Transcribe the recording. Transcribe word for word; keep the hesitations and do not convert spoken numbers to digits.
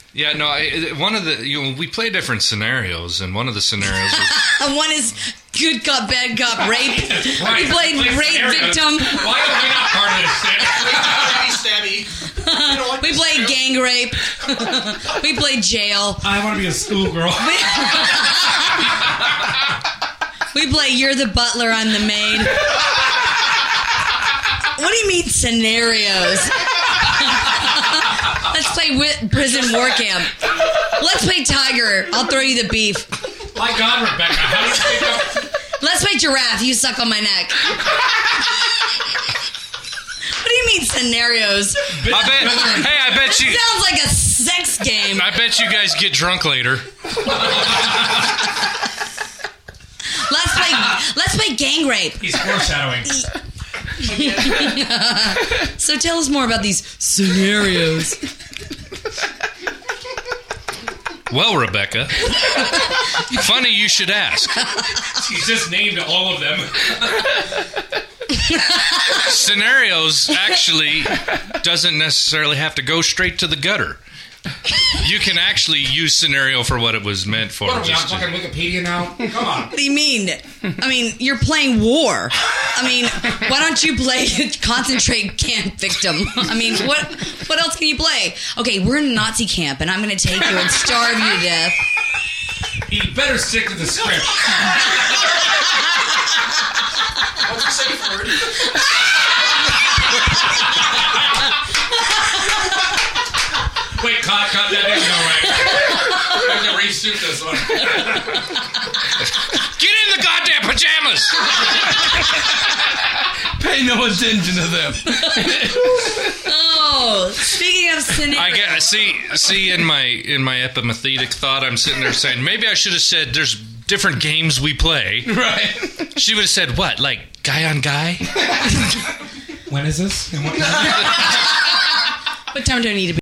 Yeah, no, I, one of the, you know, we play different scenarios, and one of the scenarios was... One is good cop, bad cop, rape. Right. We played Play rape scenarios. victim. Why are we not part of this? Stabby, stabby. We played gang rape. We played jail. I want to be a schoolgirl. We play you're the butler, I'm the maid. What do you mean scenarios? Let's play wi- prison war camp. Let's play tiger. I'll throw you the beef. My God, Rebecca, how do you think of... Let's play giraffe. You suck on my neck. What do you mean scenarios? I bet, hey, I bet you... Sounds like a sex game. I bet you guys get drunk later. Let's play. Let's play gang rape. He's foreshadowing. So tell us more about these scenarios. Well, Rebecca, funny you should ask. He's just named all of them. Scenarios actually doesn't necessarily have to go straight to the gutter. You can actually use scenario for what it was meant for. What are we on Just to- fucking Wikipedia now? Come on. What do you mean? I mean, you're playing war. I mean, why don't you play concentrate camp victim? I mean, what what else can you play? Okay, we're in Nazi camp, and I'm going to take you and starve you to death. You better stick to the script. What's the safe word? Wait, cut, cut, that didn't go right. I have to reshoot this one. Get in the goddamn pajamas! Pay no attention to them. Oh, speaking of scenarios. I get see see in my in my epimethetic thought, I'm sitting there saying maybe I should have said there's different games we play. Right. She would have said what, like guy on guy? When is this? And what What time do I need to be?